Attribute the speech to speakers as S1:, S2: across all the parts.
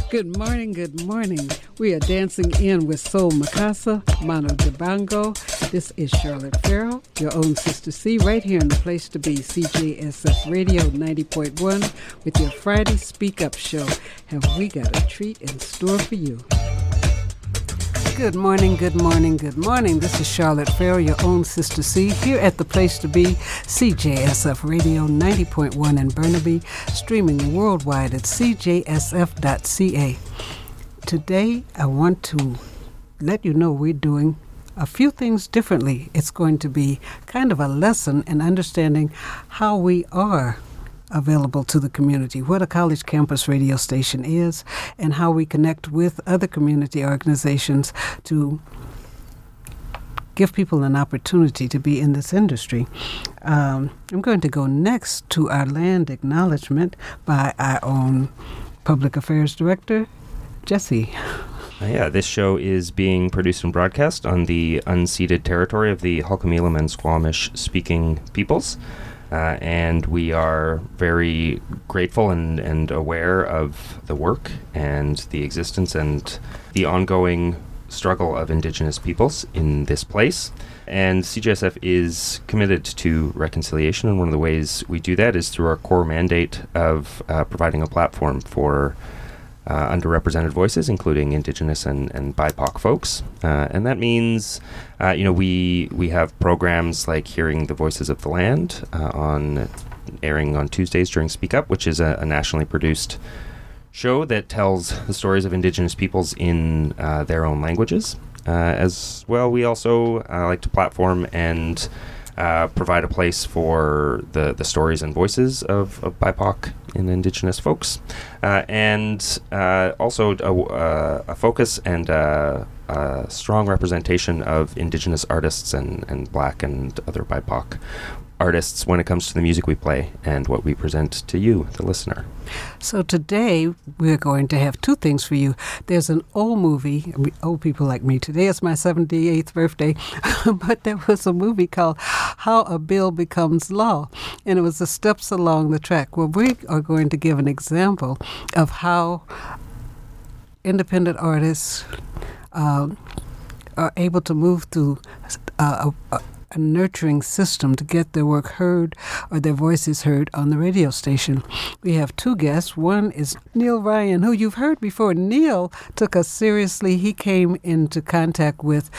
S1: Good morning, good morning. We are dancing in with Soul Mikasa, Mano Dibango. This is Charlotte Farrell, your own Sister C, right here in the place to be, CJSF Radio 90.1, with your Friday Speak Up show. Have we got a treat in store for you? Good morning, good morning, good morning. This is Charlotte Farrell, your own Sister C, here at the place to be, CJSF Radio 90.1 in Burnaby, streaming worldwide at cjsf.ca. Today, I want to let you know we're doing a few things differently. It's going to be kind of a lesson in understanding how we are available to the community, what a college campus radio station is, and how we connect with other community organizations to give people an opportunity to be in this industry. I'm going to go next to our land acknowledgement by our own Public Affairs Director, Jesse.
S2: Yeah, this show is being produced and broadcast on the unceded territory of the Hul'qumi'num and Squamish-speaking peoples. And we are very grateful and aware of the work and the existence and the ongoing struggle of Indigenous peoples in this place. And CJSF is committed to reconciliation, and one of the ways we do that is through our core mandate of providing a platform for underrepresented voices, including Indigenous and BIPOC folks. And that means, we have programs like Hearing the Voices of the Land airing on Tuesdays during Speak Up, which is a nationally produced show that tells the stories of Indigenous peoples in their own languages. As well, we also like to platform and provide a place for the stories and voices of BIPOC and Indigenous folks, and also a focus and a strong representation of Indigenous artists and Black and other BIPOC artists when it comes to the music we play and what we present to you, the listener.
S1: So today we're going to have two things for you. There's an old movie, old people like me, today is my 78th birthday, but there was a movie called How a Bill Becomes Law, and it was the steps along the track. Well, we are going to give an example of how independent artists are able to move through a nurturing system to get their work heard or their voices heard on the radio station. We have two guests. One is Neil Ryan, who you've heard before. Neil took us seriously. He came into contact with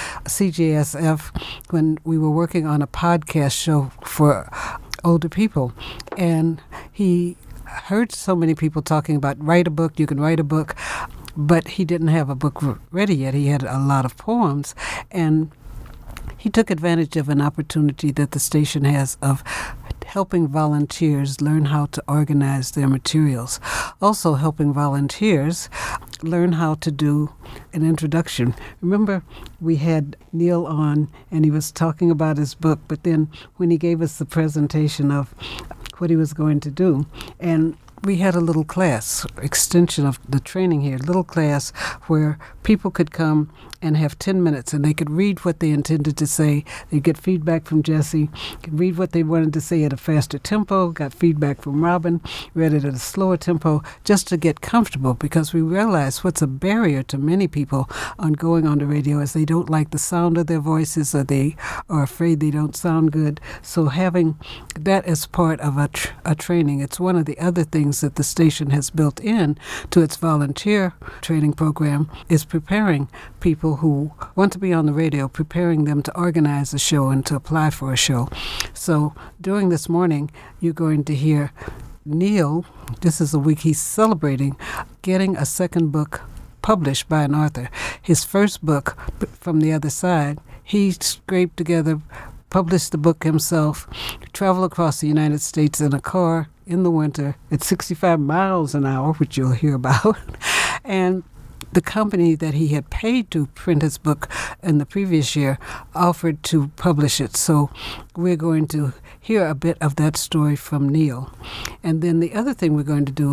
S1: CJSF when we were working on a podcast show for older people. And he heard so many people talking about write a book, you can write a book, but he didn't have a book ready yet. He had a lot of poems, and he took advantage of an opportunity that the station has of helping volunteers learn how to organize their materials. Also helping volunteers learn how to do an introduction. Remember, we had Neil on, and he was talking about his book, but then when he gave us the presentation of what he was going to do, and we had a little class, extension of the training here, little class where people could come and have 10 minutes and they could read what they intended to say. They'd get feedback from Jesse, could read what they wanted to say at a faster tempo, got feedback from Robin, read it at a slower tempo, just to get comfortable, because we realize what's a barrier to many people on going on the radio is they don't like the sound of their voices, or they are afraid they don't sound good. So having that as part of a training, it's one of the other things that the station has built in to its volunteer training program, is preparing people who want to be on the radio, preparing them to organize a show and to apply for a show. So during this morning, you're going to hear Neil, this is a week he's celebrating getting a second book published by an author. His first book, From the Other Side, he scraped together, published the book himself, traveled across the United States in a car in the winter at 65 miles an hour, which you'll hear about, and the company that he had paid to print his book in the previous year offered to publish it. So we're going to hear a bit of that story from Neil. And then the other thing we're going to do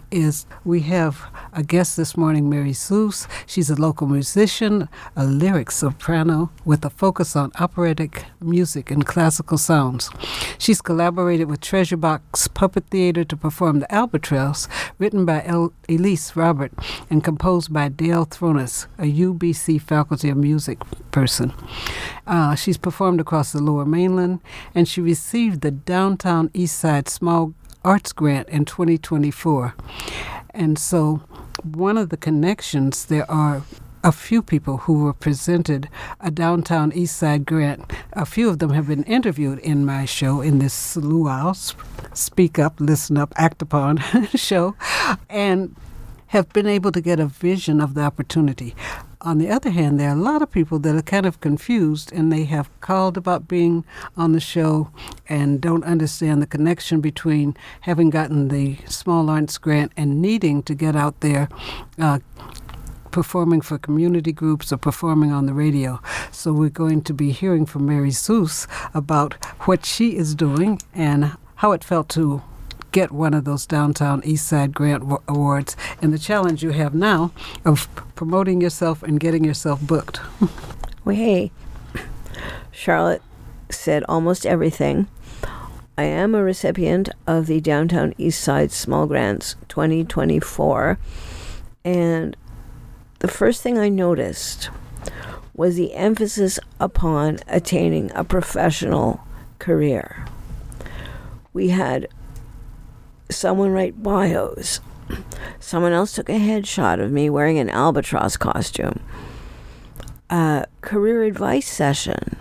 S1: is we have a guest this morning, Mary Seuss. She's a local musician, a lyric soprano with a focus on operatic music and classical sounds. She's collaborated with Treasure Box Puppet Theater to perform The Albatross, written by Elise Robert and composed by Dale Thronis, a UBC Faculty of Music person. She's performed across the Lower Mainland, and she received the Downtown Eastside Small Arts Grant in 2024. And so one of the connections, there are a few people who were presented a Downtown Eastside grant. A few of them have been interviewed in my show, in this Luau, Speak Up, Listen Up, Act Upon show, and have been able to get a vision of the opportunity. On the other hand, there are a lot of people that are kind of confused, and they have called about being on the show and don't understand the connection between having gotten the Small Arts Grant and needing to get out there performing for community groups or performing on the radio. So we're going to be hearing from Mary Seuss about what she is doing and how it felt to get one of those Downtown Eastside Grant Awards, and the challenge you have now of promoting yourself and getting yourself booked.
S3: Well, hey, Charlotte said almost everything. I am a recipient of the Downtown Eastside Small Grants 2024, and the first thing I noticed was the emphasis upon attaining a professional career. We had someone write bios. Someone else took a headshot of me wearing an albatross costume. A career advice session.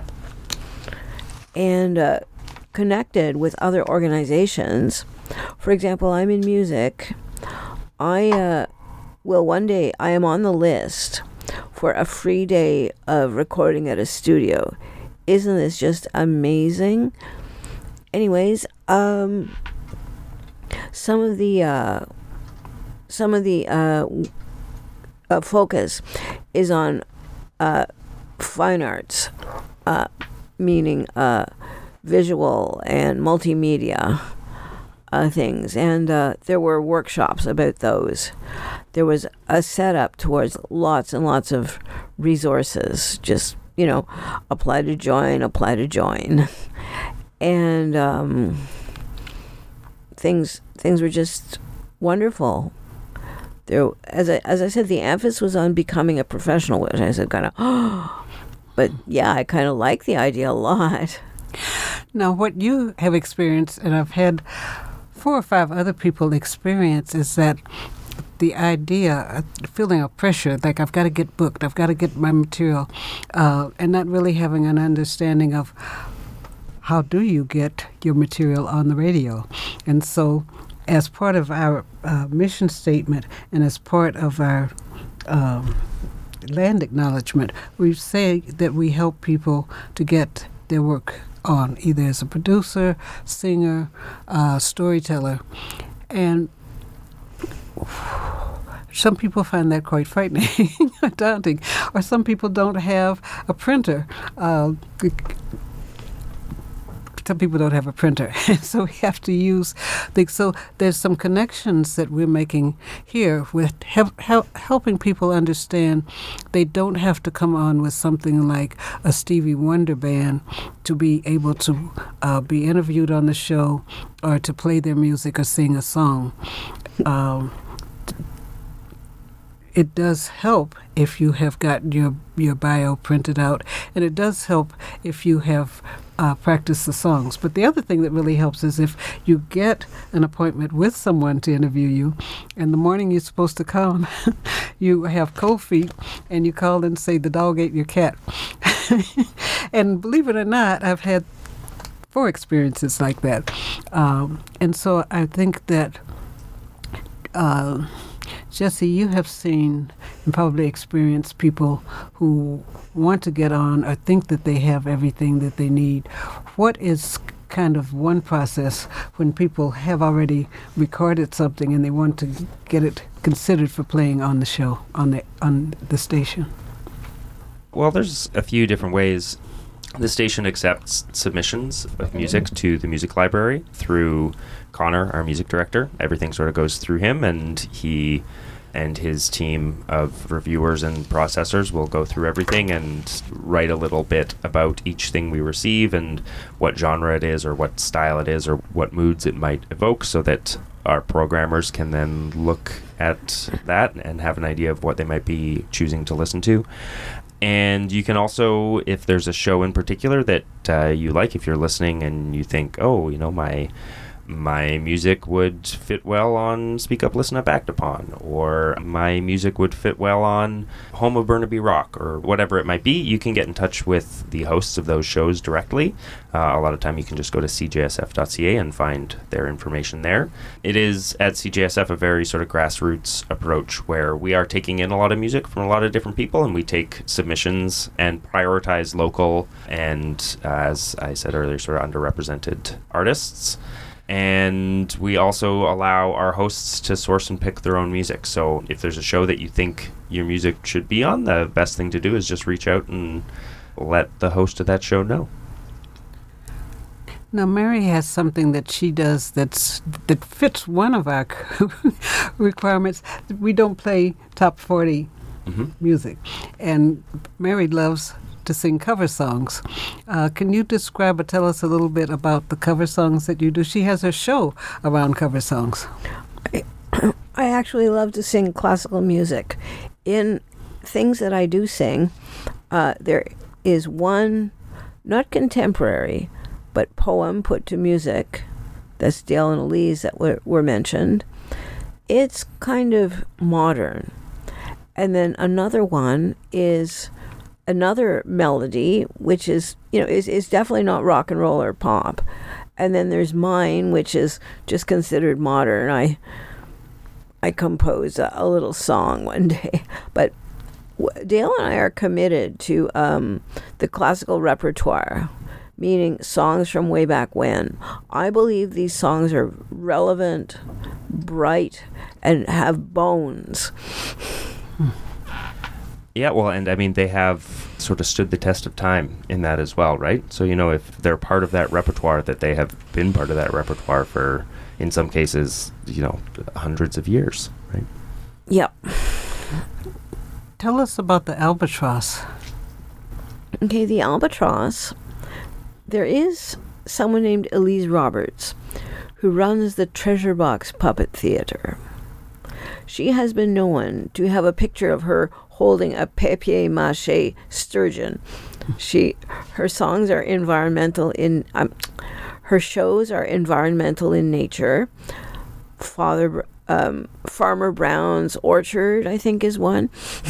S3: And connected with other organizations. For example, I'm in music. One day I am on the list for a free day of recording at a studio. Isn't this just amazing? Anyways, some of the focus is on fine arts, meaning visual and multimedia things, and there were workshops about those. There was a setup towards lots and lots of resources, just, apply to join. And things were just wonderful. There, as I said, the emphasis was on becoming a professional, which I said but yeah, I kind of like the idea a lot.
S1: Now, what you have experienced, and I've had 4 or 5 other people experience, is that the idea, feeling of pressure, like I've got to get booked, I've got to get my material, and not really having an understanding of how do you get your material on the radio. And so as part of our mission statement and as part of our land acknowledgement, we say that we help people to get their work on, either as a producer, singer, storyteller. And some people find that quite frightening or daunting, or some people don't have a printer. Some people don't have a printer, so we have to use things. So there's some connections that we're making here with helping people understand they don't have to come on with something like a Stevie Wonder band to be able to be interviewed on the show or to play their music or sing a song. It does help if you have got your bio printed out, and it does help if you have practiced the songs. But the other thing that really helps is if you get an appointment with someone to interview you, and the morning you're supposed to come, you have cold feet, and you call and say the dog ate your cat. And believe it or not, I've had 4 experiences like that. And so I think that Jesse, you have seen and probably experienced people who want to get on or think that they have everything that they need. What is kind of one process when people have already recorded something and they want to get it considered for playing on the show, on the station?
S2: Well, there's a few different ways. The station accepts submissions of music to the music library through Connor, our music director. Everything sort of goes through him, and he and his team of reviewers and processors will go through everything and write a little bit about each thing we receive and what genre it is or what style it is or what moods it might evoke, so that our programmers can then look at that and have an idea of what they might be choosing to listen to. And you can also, if there's a show in particular that you like, if you're listening and you think, oh, you know, my music would fit well on Speak Up, Listen Up, Act Upon, or my music would fit well on Home of Burnaby Rock, or whatever it might be, you can get in touch with the hosts of those shows directly. A lot of time you can just go to cjsf.ca and find their information there. It is, at CJSF, a very sort of grassroots approach where we are taking in a lot of music from a lot of different people, and we take submissions and prioritize local and, as I said earlier, sort of underrepresented artists. And we also allow our hosts to source and pick their own music. So if there's a show that you think your music should be on, the best thing to do is just reach out and let the host of that show know.
S1: Now, Mary has something that she does that fits one of our requirements. We don't play top 40 music. And Mary loves to sing cover songs. Can you describe or tell us a little bit about the cover songs that you do? She has her show around cover songs.
S3: I actually love to sing classical music. In things that I do sing, there is one, not contemporary, but poem put to music. That's Dale and Elise that were mentioned. It's kind of modern. And then another one is another melody, which is definitely not rock and roll or pop. And then there's mine, which is just considered modern. I composed a little song one day. But Dale and I are committed to the classical repertoire, meaning songs from way back when. I believe these songs are relevant, bright, and have bones.
S2: Yeah, well, and I mean, they have sort of stood the test of time in that as well, right? So, you know, if they're part of that repertoire, that they have been part of that repertoire for, in some cases, you know, hundreds of years, right?
S3: Yep.
S1: Tell us about the Albatross.
S3: Okay, the Albatross, there is someone named Elise Roberts who runs the Treasure Box Puppet Theater. She has been known to have a picture of her holding a papier-mâché sturgeon. Her songs are environmental her shows are environmental in nature. Farmer Brown's Orchard, I think, is one.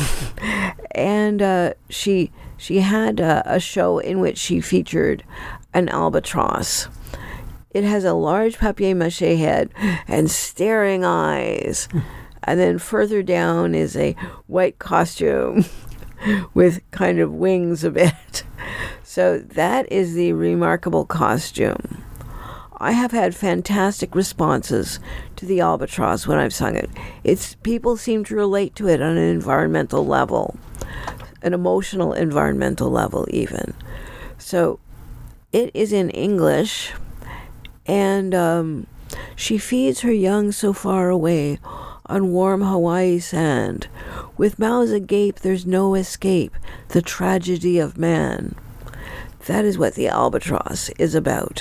S3: And she had a show in which she featured an albatross. It has a large papier-mâché head and staring eyes. And then further down is a white costume with kind of wings a bit. So that is the remarkable costume. I have had fantastic responses to the Albatross when I've sung it. People seem to relate to it on an environmental level, an emotional environmental level even. So it is in English, and she feeds her young so far away on warm Hawaii sand. With mouths agape, there's no escape, the tragedy of man. That is what the Albatross is about.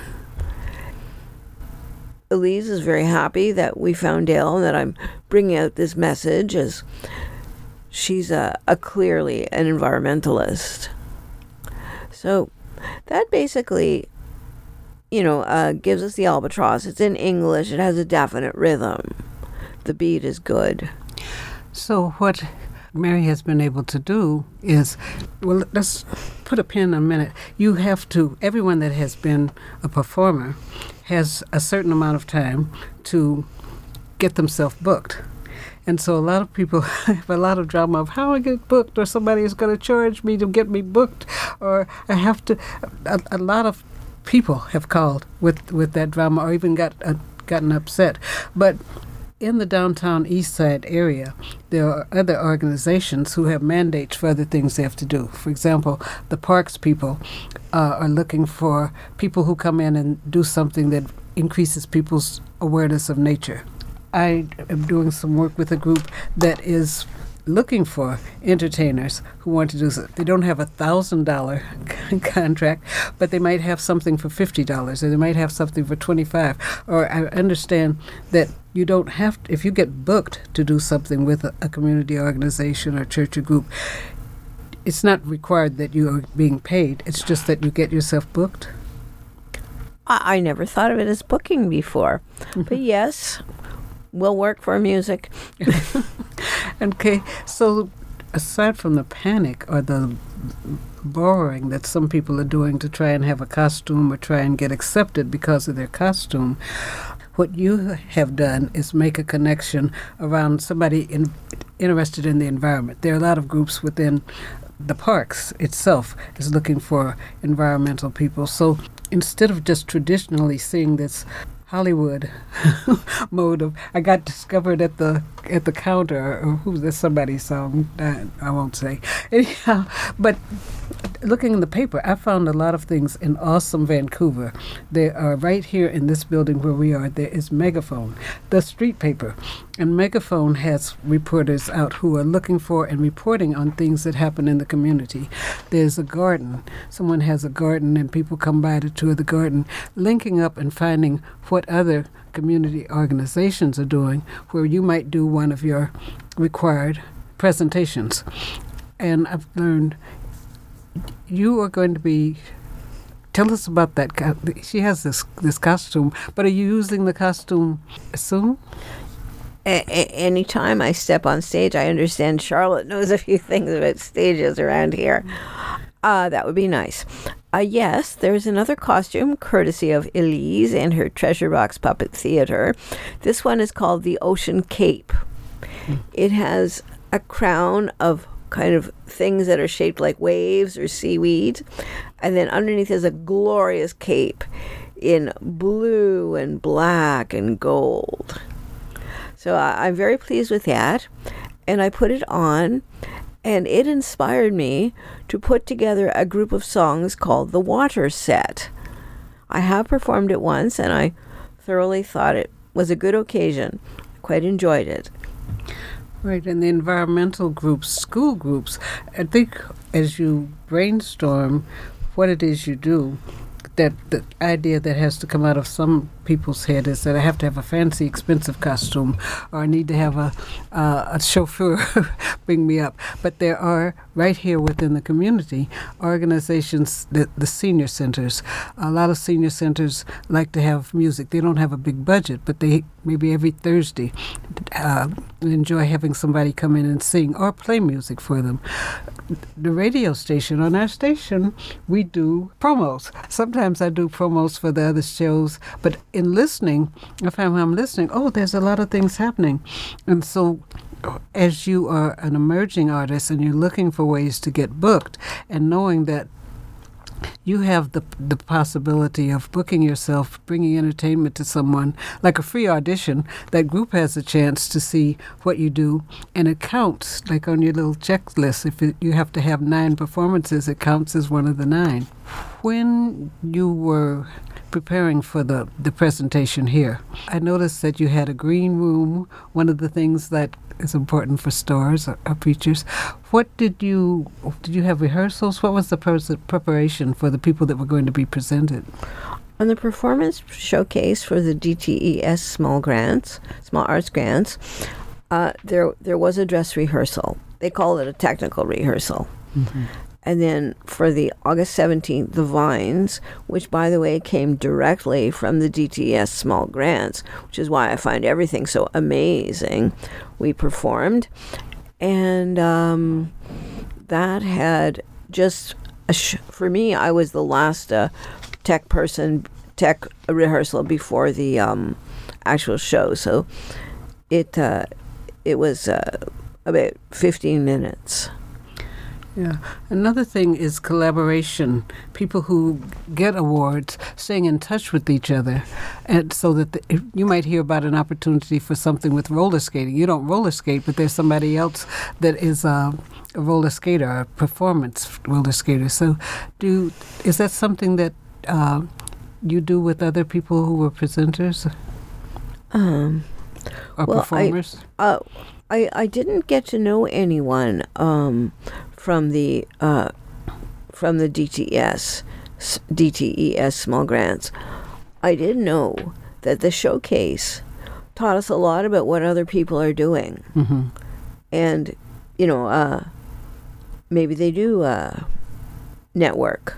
S3: Elise is very happy that we found Dale and that I'm bringing out this message, as she's clearly an environmentalist. So that basically, gives us the Albatross. It's in English. It has a definite rhythm. The beat is good.
S1: So what Mary has been able to do is, well, let's put a pin a minute. You have to, everyone that has been a performer has a certain amount of time to get themselves booked. And so a lot of people have a lot of drama of how I get booked, or somebody is going to charge me to get me booked, or I have to, a lot of people have called with that drama, or even gotten upset. But in the downtown East Side area, there are other organizations who have mandates for other things they have to do. For example, the parks people are looking for people who come in and do something that increases people's awareness of nature. I am doing some work with a group that is looking for entertainers who want to do so. They don't have $1,000 contract, but they might have something for $50, or they might have something for $25. Or I understand that you don't have to, if you get booked to do something with a community organization or church or group, it's not required that you are being paid. It's just that you get yourself booked.
S3: I never thought of it as booking before. But yes, we'll work for music.
S1: Okay, so aside from the panic or the borrowing that some people are doing to try and have a costume or try and get accepted because of their costume, what you have done is make a connection around somebody interested in the environment. There are a lot of groups within the parks itself is looking for environmental people. So instead of just traditionally seeing this Hollywood mode of I got discovered at the counter, or who's this somebody's song, I won't say. Anyhow, but looking in the paper, I found a lot of things in awesome Vancouver. There are right here in this building where we are, there is Megaphone, the street paper. And Megaphone has reporters out who are looking for and reporting on things that happen in the community. There's a garden. Someone has a garden and people come by to tour the garden, linking up and finding what other community organizations are doing where you might do one of your required presentations. And I've learned you are going to be, tell us about that. She has this costume, but are you using the costume soon?
S3: Anytime I step on stage, I understand Charlotte knows a few things about stages around here. That would be nice. Yes, there's another costume courtesy of Elise and her Treasure Box Puppet Theater. This one is called the Ocean Cape. It has a crown of kind of things that are shaped like waves or seaweed, and then underneath is a glorious cape in blue and black and gold. So I'm very pleased with that, and I put it on, and it inspired me to put together a group of songs called the Water Set. I have performed it once, and I thoroughly thought it was a good occasion. Quite enjoyed it.
S1: Right, and the environmental groups, school groups, I think as you brainstorm what it is you do, that the idea that has to come out of some people's head is that I have to have a fancy, expensive costume, or I need to have a chauffeur bring me up. But there are, right here within the community, organizations, the senior centers. A lot of senior centers like to have music. They don't have a big budget, but they maybe every Thursday enjoy having somebody come in and sing or play music for them. The radio station, on our station, we do promos. Sometimes I do promos for the other shows, but in listening, if I'm listening, there's a lot of things happening. And so as you are an emerging artist and you're looking for ways to get booked, and knowing that you have the possibility of booking yourself, bringing entertainment to someone, like a free audition, that group has a chance to see what you do, and it counts, like on your little checklist. If you have to have 9 performances, it counts as one of the 9. When you were preparing for the presentation here, I noticed that you had a green room, one of the things that is important for stars or preachers. What did you have rehearsals? What was the preparation for the people that were going to be presented?
S3: On the performance showcase for the DTES Small Arts Grants, there was a dress rehearsal. They call it a technical rehearsal. Mm-hmm. And then for the August 17th, the Vines, which, by the way, came directly from the DTS Small Grants, which is why I find everything so amazing, we performed. And that had just, for me, I was the last tech rehearsal before the actual show. So it was about 15 minutes.
S1: Yeah. Another thing is collaboration. People who get awards staying in touch with each other, and so that you might hear about an opportunity for something with roller skating. You don't roller skate, but there's somebody else that is a roller skater, a performance roller skater. So, is that something that you do with other people who are presenters or performers?
S3: I didn't get to know anyone from the DTES Small Grants. I did know that the showcase taught us a lot about what other people are doing, and maybe they do network.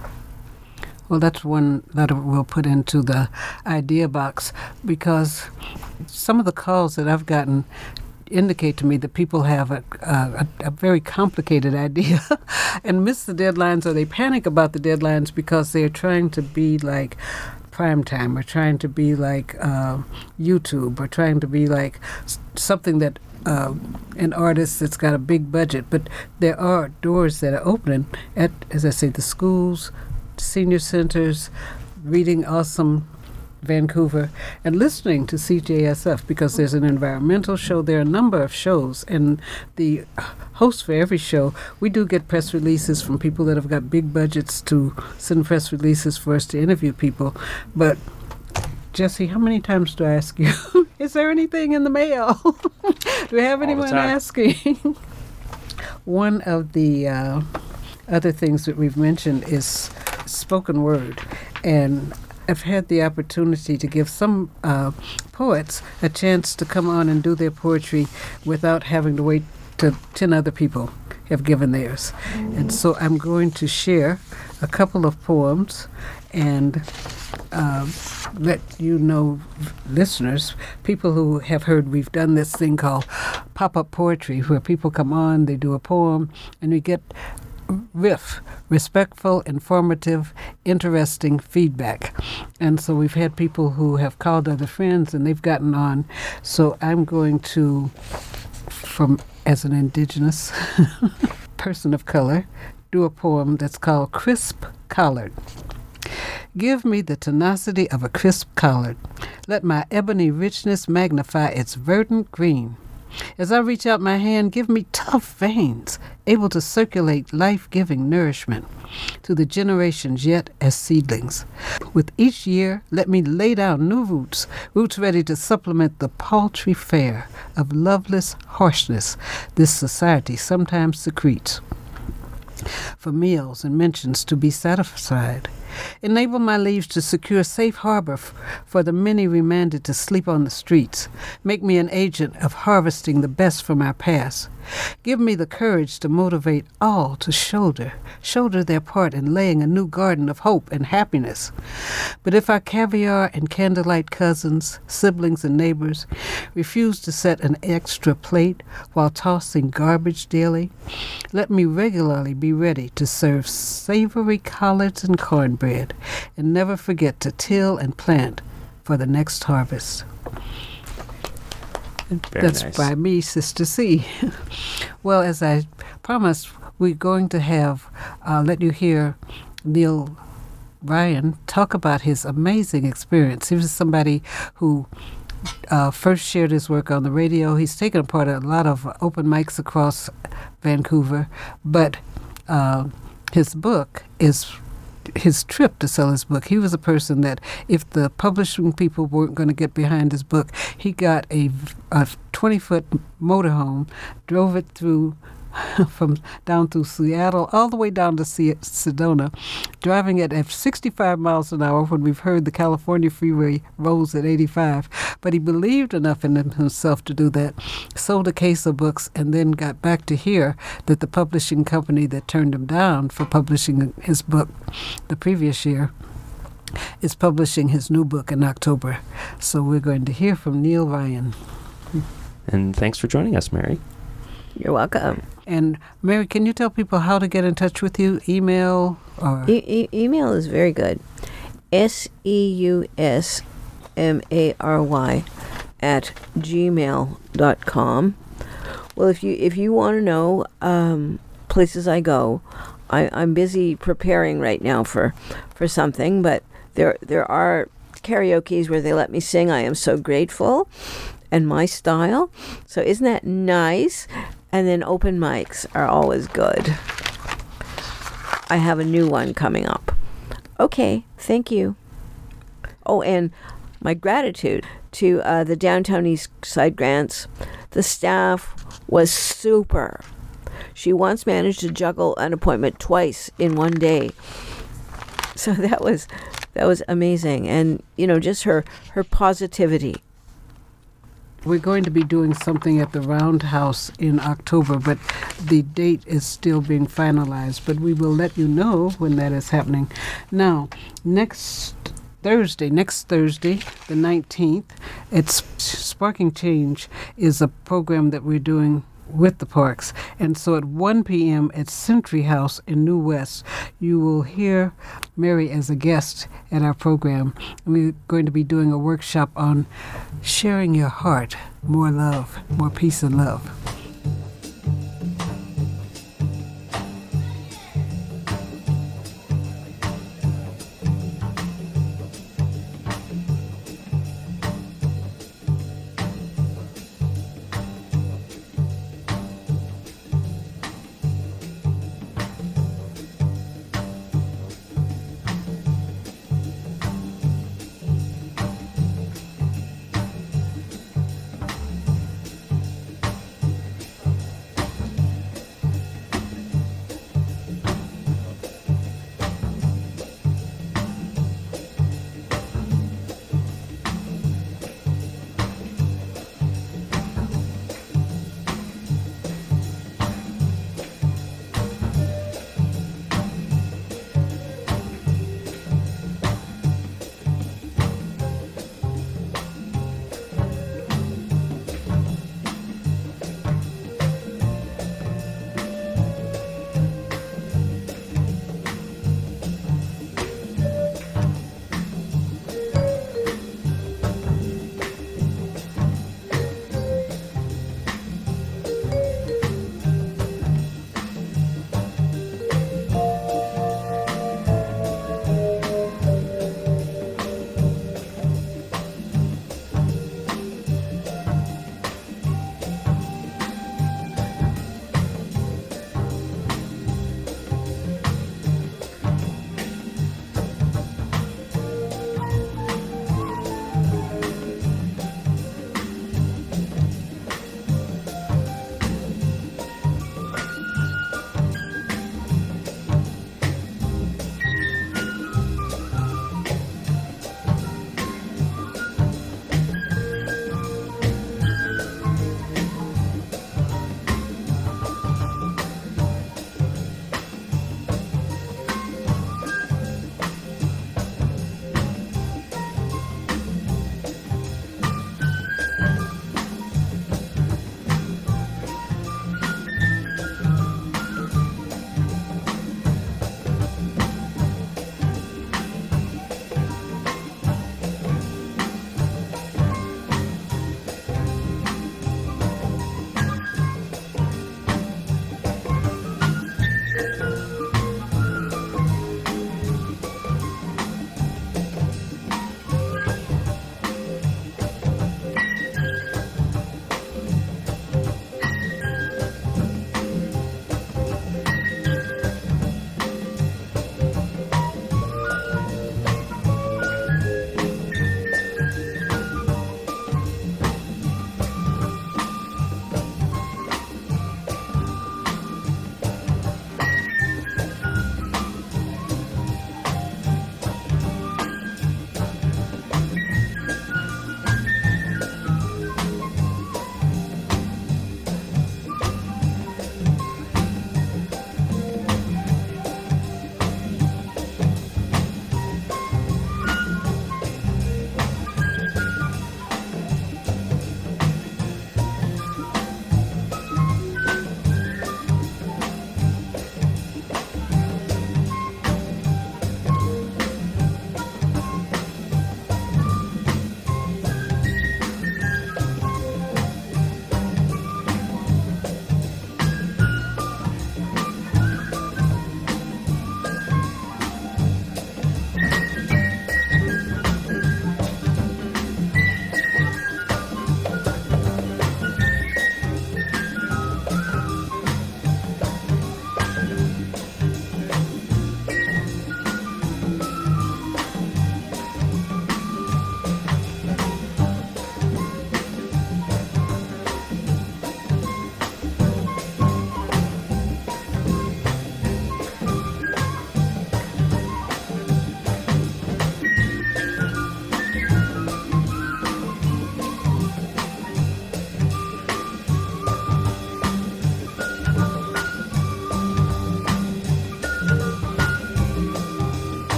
S1: Well, that's one that we'll put into the idea box, because some of the calls that I've gotten indicate to me that people have a very complicated idea and miss the deadlines, or they panic about the deadlines because they're trying to be like Primetime, or trying to be like YouTube, or trying to be like something that an artist that's got a big budget. But there are doors that are opening at, as I say, the schools, senior centers, reading Awesome Vancouver, and listening to CJSF, because there's an environmental show. There are a number of shows, and the host for every show, we do get press releases from people that have got big budgets to send press releases for us to interview people. But Jesse, how many times do I ask you, is there anything in the mail? Do we have anyone asking? One of the other things that we've mentioned is spoken word, and I've had the opportunity to give some poets a chance to come on and do their poetry without having to wait till 10 other people have given theirs. And so I'm going to share a couple of poems and let you know, listeners, people who have heard, we've done this thing called pop-up poetry, where people come on, they do a poem, and we get respectful, informative, interesting feedback. And so we've had people who have called other friends and they've gotten on. So I'm going to, as an Indigenous person of color, do a poem that's called Crisp Collard. Give me the tenacity of a crisp collard. Let my ebony richness magnify its verdant green. As I reach out my hand, give me tough veins, able to circulate life-giving nourishment to the generations yet as seedlings. With each year, let me lay down new roots ready to supplement the paltry fare of loveless harshness this society sometimes secretes. For meals and mentions to be satisfied. Enable my leaves to secure safe harbor for the many remanded to sleep on the streets. Make me an agent of harvesting the best from our past. Give me the courage to motivate all to shoulder their part in laying a new garden of hope and happiness. But if our caviar and candlelight cousins, siblings and neighbors refuse to set an extra plate while tossing garbage daily, let me regularly be ready to serve savory collards and cornbread, and never forget to till and plant for the next harvest. That's nice. By me, Sister C. Well, as I promised, we're going to have, let you hear Neil Ryan talk about his amazing experience. He was somebody who first shared his work on the radio. He's taken part in a lot of open mics across Vancouver, but his book is his trip to sell his book. He was a person that if the publishing people weren't going to get behind his book, he got a 20-foot motorhome, drove it through from down through Seattle all the way down to Sedona, driving it at 65 miles an hour when we've heard the California freeway rolls at 85. But he believed enough in himself to do that, sold a case of books, and then got back to hear that the publishing company that turned him down for publishing his book the previous year is publishing his new book in October. So we're going to hear from Neil Ryan.
S2: And thanks for joining us, Mary.
S3: You're welcome.
S1: And Mary, can you tell people how to get in touch with you? Email or
S3: email is very good. seusmary@gmail.com. Well, if you want to know, places I go. I'm busy preparing right now for something, but there are karaoke's where they let me sing. I am so grateful, and my style. So isn't that nice? And then open mics are always good. I have a new one coming up. Okay, thank you. Oh, and my gratitude to the Downtown East Side Grants. The staff was super. She once managed to juggle an appointment twice in one day. So that was amazing. And, just her positivity.
S1: We're going to be doing something at the Roundhouse in October, but the date is still being finalized. But we will let you know when that is happening. Now, next Thursday, the 19th, it's Sparking Change is a program that we're doing with the parks. And so at 1 p.m. at Century House in New West, you will hear Mary as a guest at our program. We're going to be doing a workshop on sharing your heart, more love, more peace and love.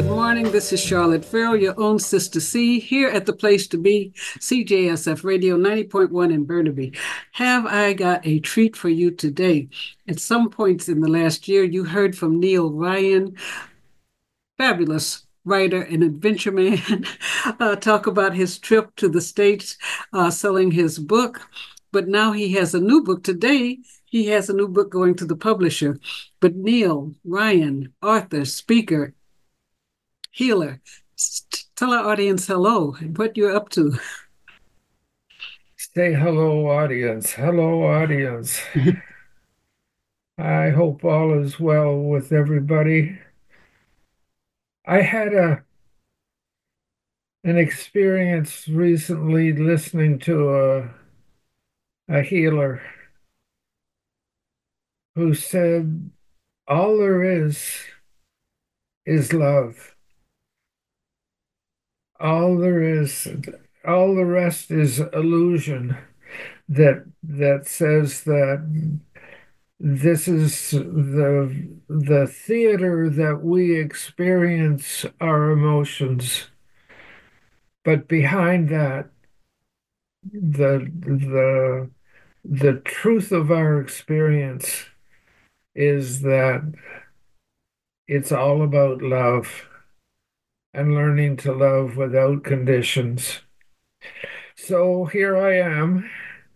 S1: Good morning. This is Charlotte Farrell, your own Sister C, here at the place to be, CJSF Radio 90.1 in Burnaby. Have I got a treat for you today? At some points in the last year, you heard from Neil Ryan, fabulous writer and adventure man, talk about his trip to the States selling his book. But now he has a new book today. He has a new book going to the publisher. But Neil Ryan, author, speaker, healer, tell our audience hello and what you're up to.
S4: Say hello, audience. Hello, audience. I hope all is well with everybody. I had an experience recently listening to a healer who said, all there is love. All there is, all the rest is illusion that says that this is the theater that we experience our emotions. But behind that, the truth of our experience is that it's all about love and learning to love without conditions. So here I am.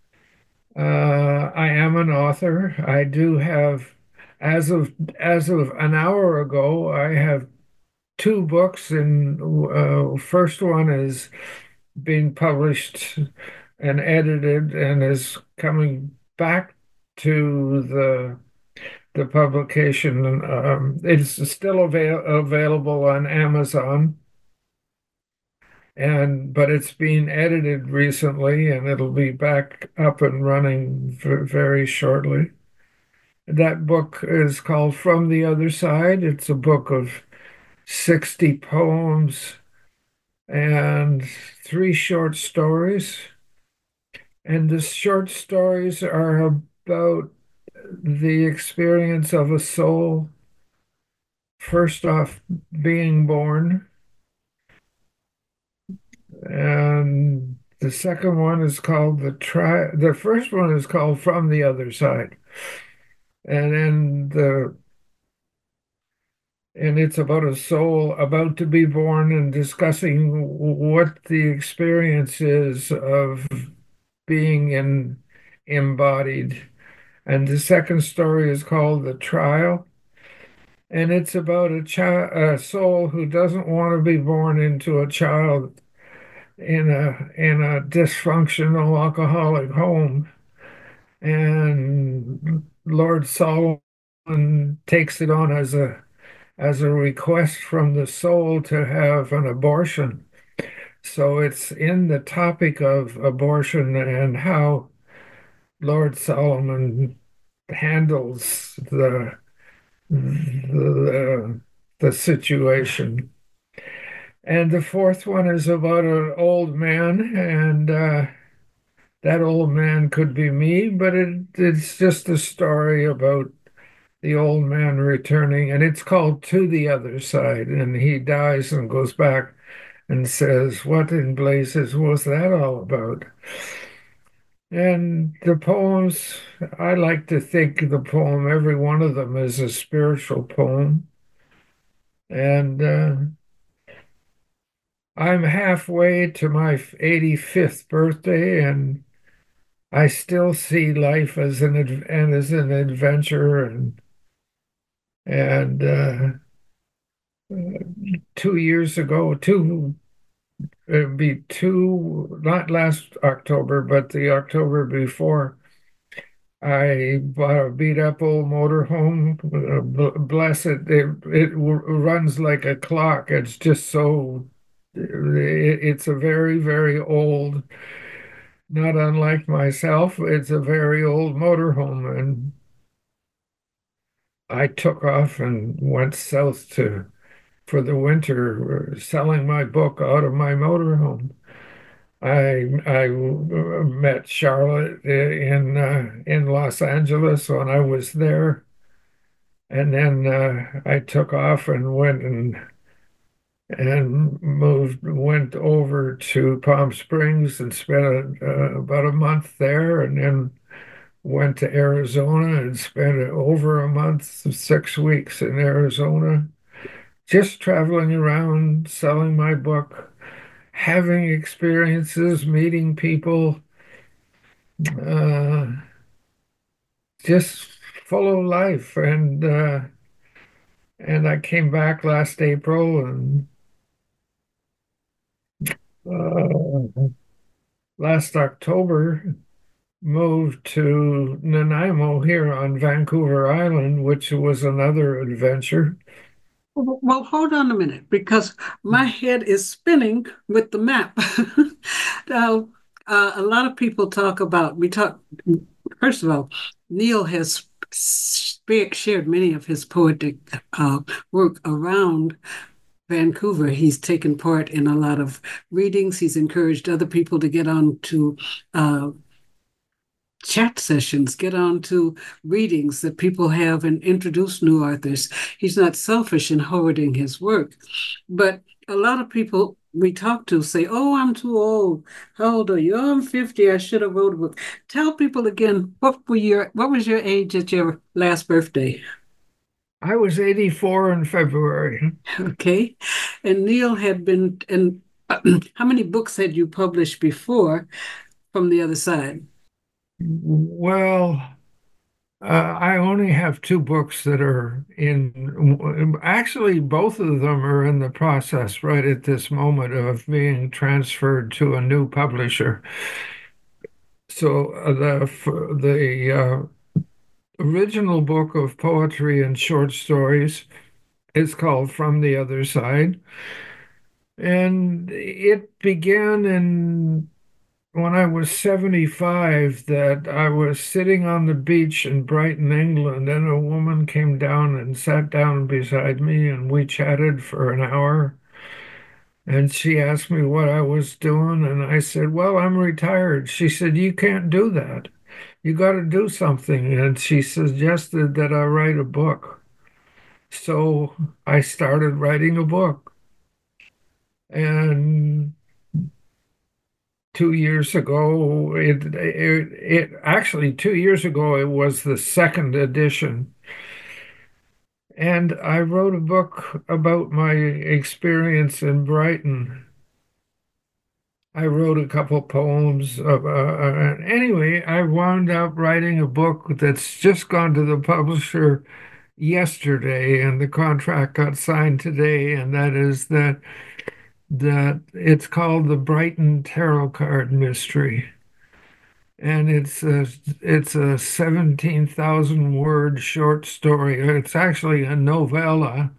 S4: I am an author. I do have, as of an hour ago, I have two books, and first one is being published and edited and is coming back to the publication. It's still available on Amazon, but it's being edited recently, and it'll be back up and running very shortly. That book is called From the Other Side. It's a book of 60 poems and 3 short stories. And the short stories are about the experience of a soul, first off being born. And the second one is called the first one is called From the Other Side. And then it's about a soul about to be born and discussing what the experience is of being embodied. And the second story is called The Trial. And it's about a soul who doesn't want to be born into a child in a dysfunctional alcoholic home. And Lord Solomon takes it on as a request from the soul to have an abortion. So it's in the topic of abortion and how Lord Solomon handles the situation. And the fourth one is about an old man, and that old man could be me, but it's just a story about the old man returning, and it's called To the Other Side, and he dies and goes back and says, what in blazes was that all about? And the poems, I like to think the poem, every one of them is a spiritual poem. And I'm halfway to my 85th birthday, and I still see life as an adventure. And 2 years ago, it'd be not last October, but the October before, I bought a beat up old motorhome. Bless it, it runs like a clock. It's just so, it's a very, very old, not unlike myself, it's a very old motorhome. And I took off and went south for the winter, selling my book out of my motorhome. I met Charlotte in Los Angeles when I was there, and then I took off and went and and went over to Palm Springs and spent about a month there, and then went to Arizona and spent over a month, 6 weeks in Arizona, just traveling around, selling my book, having experiences, meeting people, uh, just full of life. And I came back last April and uh, last October moved to Nanaimo here on Vancouver Island, which was another adventure.
S1: Well, hold on a minute, because my head is spinning with the map. Now, a lot of people first of all, Neil has shared many of his poetic work around Vancouver. He's taken part in a lot of readings. He's encouraged other people to get on to uh, chat sessions, get on to readings that people have, and introduce new authors. He's not selfish in hoarding his work. But a lot of people we talk to say, "Oh, I'm too old. How old are you? Oh, I'm 50. I should have wrote a book." Tell people again, what was your age at your last birthday?
S4: I was 84 in February.
S1: Okay. And Neil had been, and how many books had you published before from the other side?
S4: Well, I only have two books that are actually, both of them are in the process right at this moment of being transferred to a new publisher. So the original book of poetry and short stories is called From the Other Side. And it began when I was 75, that I was sitting on the beach in Brighton, England, and a woman came down and sat down beside me, and we chatted for an hour. And she asked me what I was doing, and I said, "Well, I'm retired." She said, "You can't do that. You got to do something." And she suggested that I write a book. So I started writing a book. And 2 years ago, it actually 2 years ago, it was the second edition. And I wrote a book about my experience in Brighton. I wrote a couple poems. Anyway, I wound up writing a book that's just gone to the publisher yesterday, and the contract got signed today, and that it's called The Brighton Tarot Card Mystery. And it's a 17,000 word short story. It's actually a novella,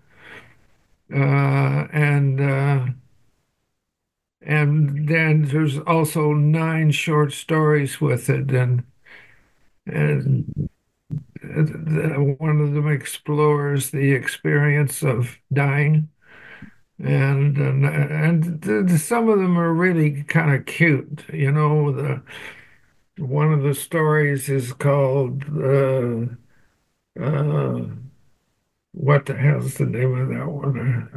S4: and then there's also 9 short stories with it, and one of them explores the experience of dying, and some of them are really kind of cute. The one of the stories is called uh, what the hell's the name of that one?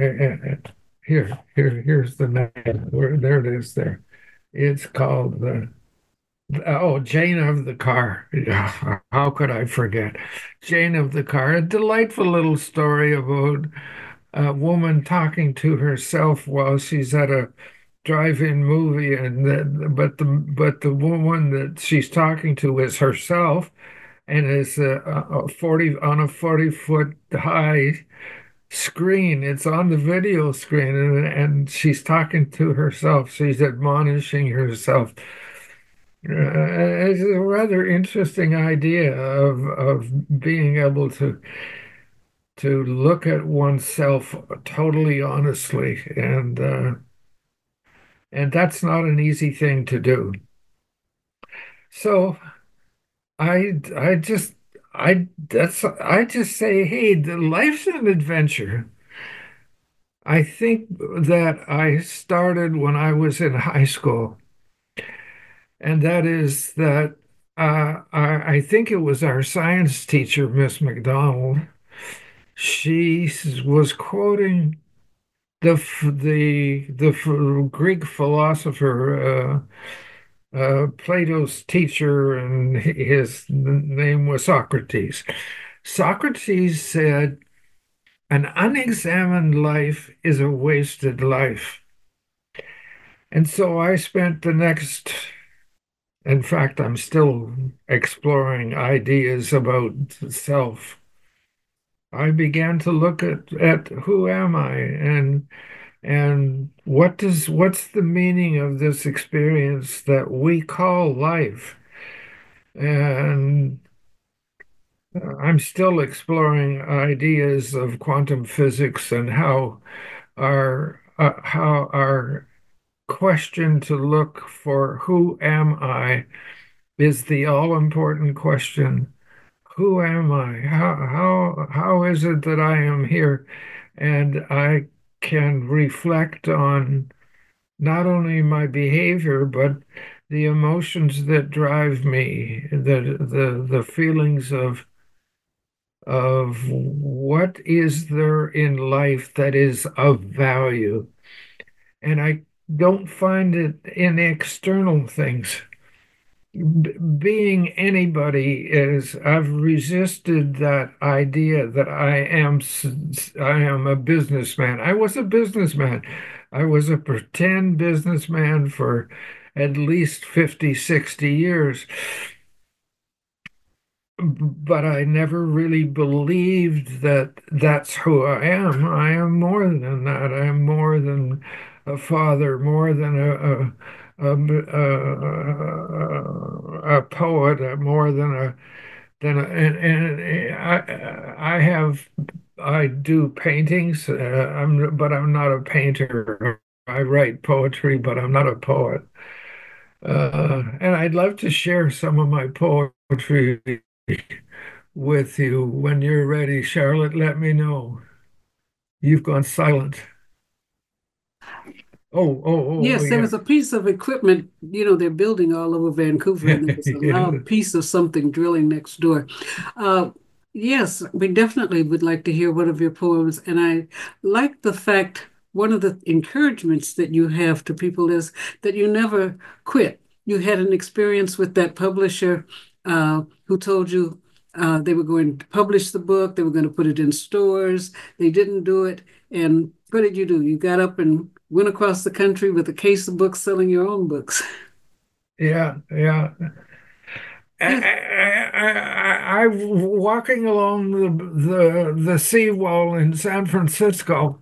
S4: Here's the name. There it is. There, it's called Jane of the Car. Yeah, how could I forget? Jane of the Car, a delightful little story about a woman talking to herself while she's at a drive-in movie, and but the woman that she's talking to is herself, and is a 40 high screen. It's on the video screen, and she's talking to herself. She's admonishing herself. It's a rather interesting idea of being able to look at oneself totally honestly, and that's not an easy thing to do. So I just I just say, hey, the life's an adventure. I think that I started when I was in high school, and that is that I think it was our science teacher, Miss McDonald. She was quoting the Greek philosopher, Plato's teacher, and his name was Socrates. Socrates said, "An unexamined life is a wasted life." And so I spent the next, in fact, I'm still exploring ideas about self. I began to look at who am I, and what's the meaning of this experience that we call life? And I'm still exploring ideas of quantum physics and how our question to look for who am I is the all-important question. Who am I? How is it that I am here? And I can reflect on not only my behavior, but the emotions that drive me, the feelings of what is there in life that is of value. And I don't find it in external things. Being anybody is, I've resisted that idea that I am a businessman. I was a businessman. I was a pretend businessman for at least 50, 60 years, but I never really believed that that's who I am. I am more than that. I am more than a father, more than a poet, more than I do paintings. But I'm not a painter. I write poetry, but I'm not a poet. And I'd love to share some of my poetry with you when you're ready. Charlotte, let me know. You've gone silent. Oh,
S1: Yes, there
S4: yeah.
S1: was a piece of equipment, they're building all over Vancouver, and there was a
S4: Yeah.
S1: loud piece of something drilling next door. Uh, yes, we definitely would like to hear one of your poems. And I like the fact one of the encouragements that you have to people is that you never quit. You had an experience with that publisher who told you they were going to publish the book, they were going to put it in stores, they didn't do it. And what did you do? You got up and went across the country with a case of books selling your own books.
S4: Yeah, yeah.
S1: Yes.
S4: I'm walking along the seawall in San Francisco,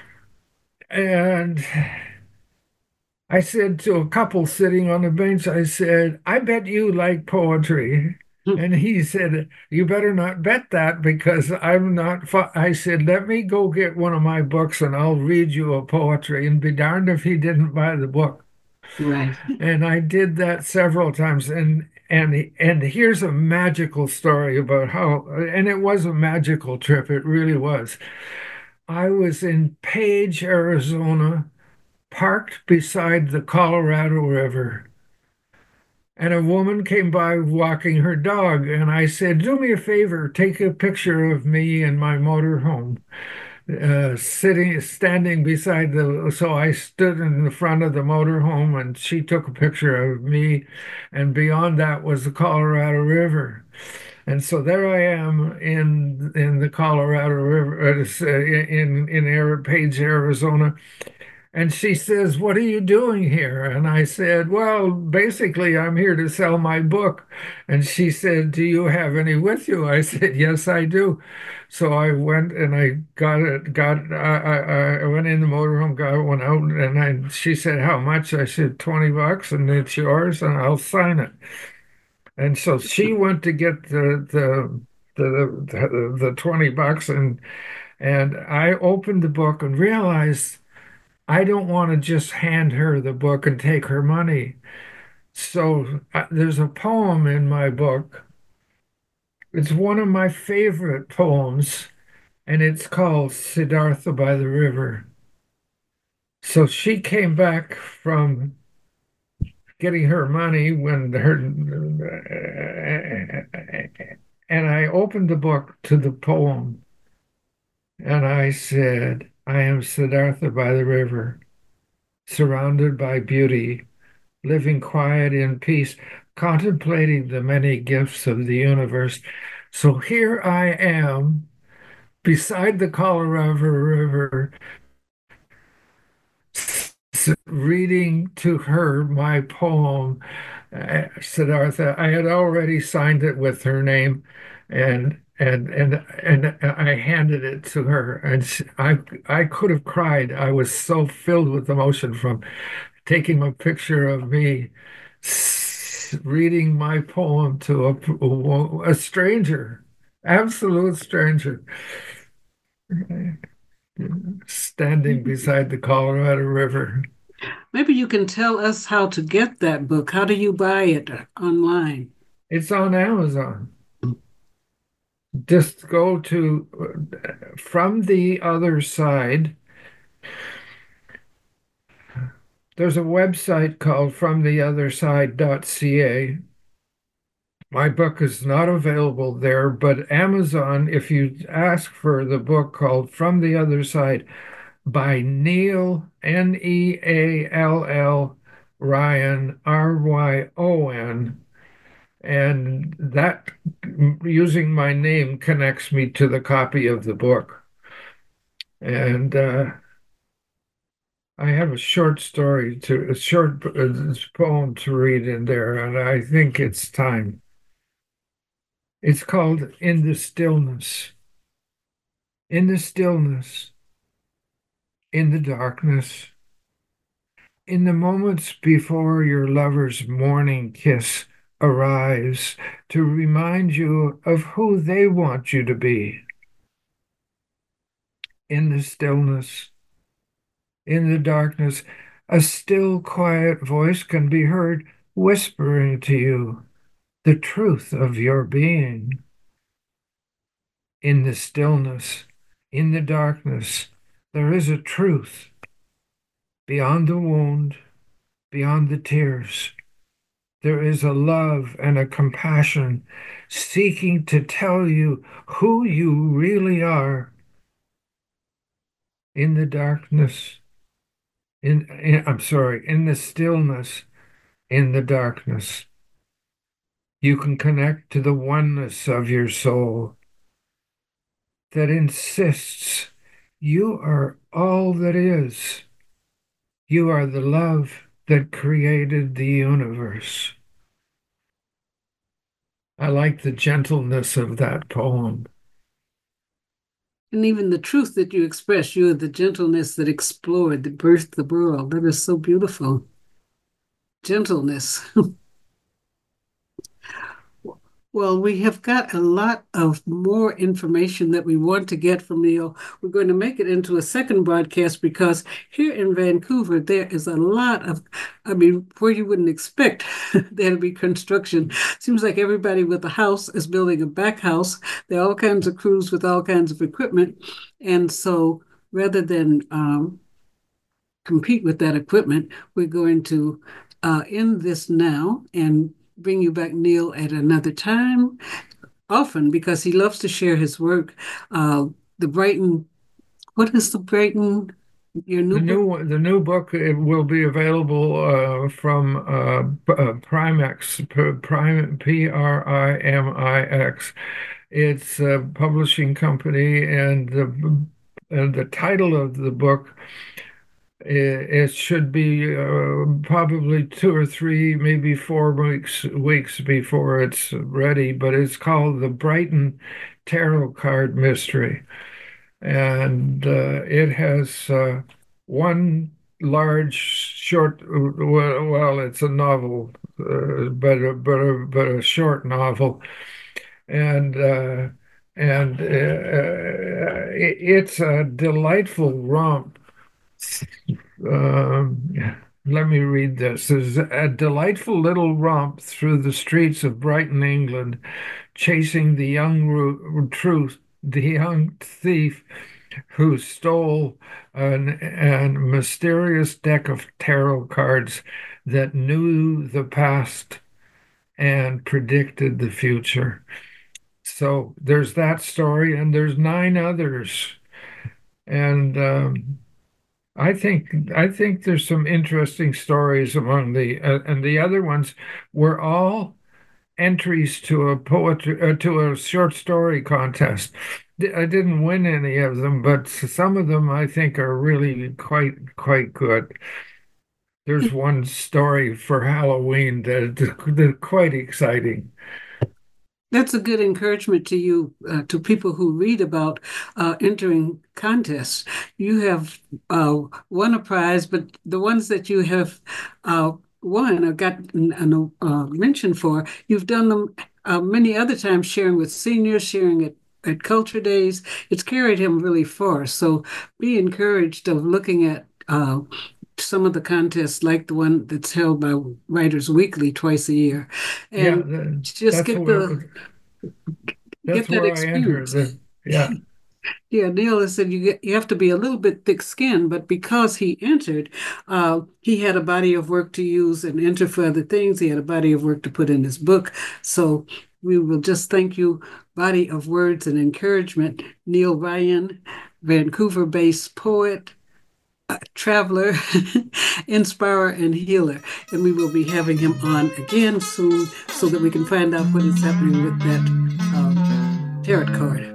S4: and I said to a couple sitting on the bench, I said, "I bet you like poetry." And he said, "You better not bet that because I'm not." I said, "Let me go get one of my books and I'll read you a poetry." And be darned if he didn't buy the book.
S1: Right.
S4: And I did that several times. And here's a magical story about how, and it was a magical trip. It really was. I was in Page, Arizona, parked beside the Colorado River. And a woman came by walking her dog, and I said, "Do me a favor, take a picture of me and my motorhome." Standing beside so I stood in the front of the motorhome, and she took a picture of me, and beyond that was the Colorado River. And so there I am in the Colorado River, in Page, Arizona, and she says, "What are you doing here?" And I said, "Well, basically, I'm here to sell my book." And she said, "Do you have any with you?" I said, "Yes, I do." So I went and I got it, I went in the motorhome, got one out, and she said, "How much?" I said, $20, and it's yours, and I'll sign it. And so she went to get the $20, and I opened the book and realized I don't want to just hand her the book and take her money. So there's a poem in my book. It's one of my favorite poems, and it's called Siddhartha by the River. So she came back from getting her money and I opened the book to the poem, and I said, I am Siddhartha by the river, surrounded by beauty, living quiet in peace, contemplating the many gifts of the universe. So here I am beside the Colorado River, reading to her my poem, Siddhartha. I had already signed it with her name, and I handed it to her, and I could have cried. I was so filled with emotion from taking a picture of me reading my poem to a stranger, absolute stranger, standing beside the Colorado River.
S1: Maybe you can tell us how to get that book. How do you buy it online?
S4: It's on Amazon. Just go to From the Other Side. There's a website called FromTheOtherSide.ca. My book is not available there, but Amazon, if you ask for the book called From the Other Side by Neal, Neall, Ryan, Ryon, and that using my name connects me to the copy of the book. And I have a short poem to read in there, and I think it's time. It's called In the Stillness. In the stillness, in the darkness, in the moments before your lover's morning kiss arrives to remind you of who they want you to be. In the stillness, in the darkness, a still, quiet voice can be heard whispering to you the truth of your being. In the stillness, in the darkness, there is a truth beyond the wound, beyond the tears. There is a love and a compassion seeking to tell you who you really are. In the darkness, in the stillness, in the darkness, you can connect to the oneness of your soul that insists you are all that is. You are the love that created the universe. I like the gentleness of that poem.
S1: And even the truth that you express, you are the gentleness that explored, that birthed the world. That is so beautiful. Gentleness. Well, we have got a lot of more information that we want to get from Neal. We're going to make it into a second broadcast because here in Vancouver, there is a lot of, where you wouldn't expect there to be construction. Seems like everybody with a house is building a back house. There are all kinds of crews with all kinds of equipment. And so rather than compete with that equipment, we're going to end this now and bring you back, Neal, at another time, often, because he loves to share his work. The Brighton, what is the Brighton? Your new
S4: the new book it will be available from Primix, Primix. It's a publishing company, and the title of the book. It should be probably 2 or 3, maybe 4 weeks before it's ready, but it's called The Brighton Tarot Card Mystery. And it has one large short, well, it's a novel, but a short novel. And it's a delightful romp. Let me read this. There's a delightful little romp through the streets of Brighton, England, chasing the young the young thief who stole an mysterious deck of tarot cards that knew the past and predicted the future. So there's that story, and there's 9 others. And I think there's some interesting stories among the and the other ones were all entries to a poetry to a short story contest. I didn't win any of them, but some of them I think are really quite good. There's one story for Halloween that's quite exciting.
S1: That's a good encouragement to you, to people who read about entering contests. You have won a prize, but the ones that you have won or gotten a mention for, you've done them many other times, sharing with seniors, sharing at Culture Days. It's carried him really far. So be encouraged of looking at some of the contests like the one that's held by Writers Weekly twice a year,
S4: Yeah,
S1: and just
S4: that's
S1: get
S4: that's
S1: that
S4: where I entered.
S1: experience.
S4: Yeah,
S1: Yeah, Neil has said you have to be a little bit thick-skinned, but because he entered, he had a body of work to use and enter for other things. He had a body of work to put in his book. So we will just thank you, body of words and encouragement, Neil Ryan, Vancouver-based poet, traveler, inspirer, and healer. And we will be having him on again soon so that we can find out what is happening with that tarot card.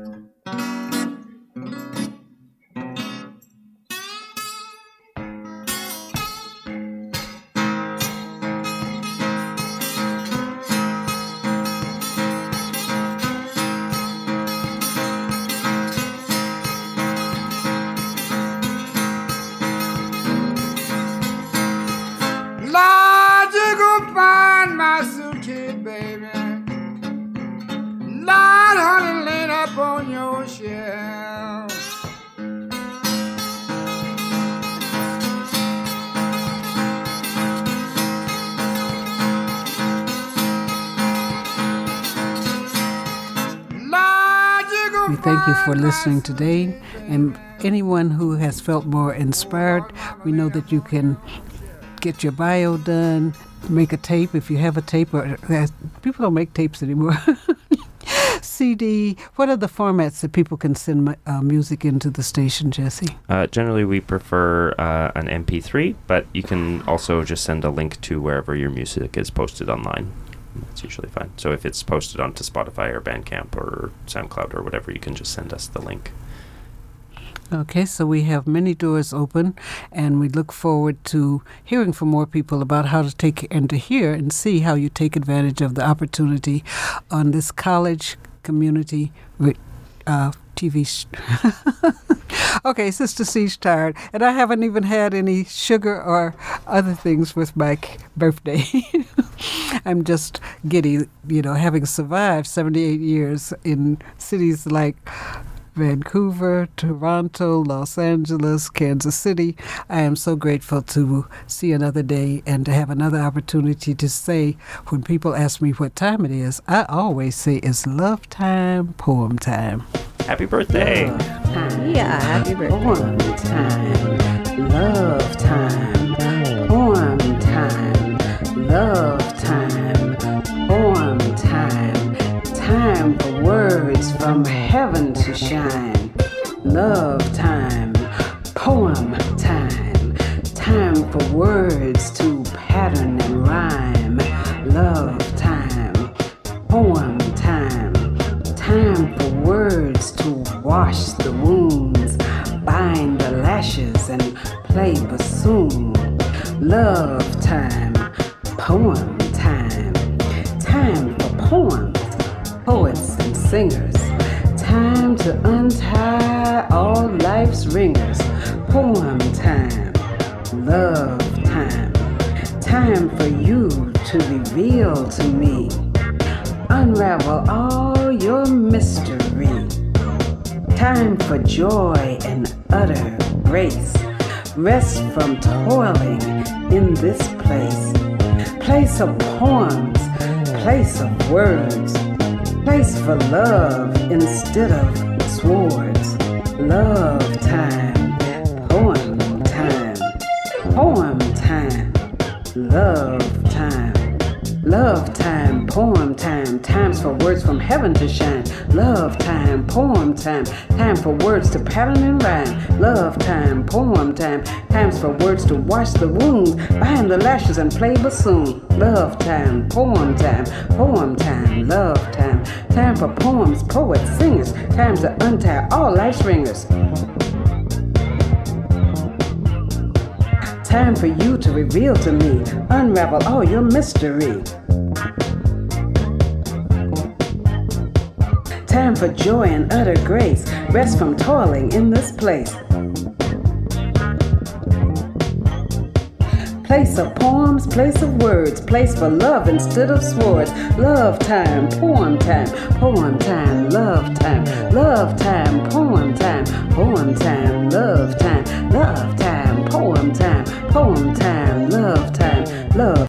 S5: Lord, you go find my suitcase, baby. Lord, honey, laid up on your shelf. Lord, you go
S1: We thank you for
S5: find my
S1: listening today.
S5: suitcase,
S1: And
S5: baby.
S1: anyone who has felt more inspired, we know that you can get your bio done, make a tape if you have a tape, or people don't make tapes anymore. CD. What are the formats that people can send music into the station, Jesse?
S2: Generally, we prefer an MP3, but you can also just send a link to wherever your music is posted online. That's usually fine. So if it's posted onto Spotify or Bandcamp or SoundCloud or whatever, you can just send us the link.
S1: Okay, so we have many doors open, and we look forward to hearing from more people about how to take and to hear and see how you take advantage of the opportunity on this college community TV. Okay, Sister C's tired, and I haven't even had any sugar or other things with my birthday. I'm just giddy, having survived 78 years in cities like Vancouver, Toronto, Los Angeles, Kansas City. I am so grateful to see another day and to have another opportunity to say, when people ask me what time it is, I always say it's love time, poem time.
S2: Happy birthday!
S3: Yeah, happy birthday.
S1: Poem time, love time, poem time, love time, poem time, time for words from heaven to shine, love time, poem time, time for words to pattern and rhyme, love time, poem time, time for words to wash the wounds, bind the lashes and play bassoon, love time, poem time, time for poems, poets and singers, time to untie all life's ringers, poem time, love time, time for you to reveal to me, unravel all your mystery, time for joy and utter grace, rest from toiling in this place, place of poems, place of words, place for love instead of swords, love time, poem time, love time, Love time, poem time, times for words from heaven to shine. Love time, poem time, time for words to pattern and rhyme. Love time, poem time, times for words to wash the wounds, bind the lashes and play bassoon. Love time, poem time, love time, time for poems, poets, singers, time to untie all life's ringers. Time for you to reveal to me, unravel all your mystery. Time for joy and utter grace, rest from toiling in this place. Place of poems, place of words, place for love instead of swords. Love time, poem time, love time, poem time, love time, poem time, love time, love.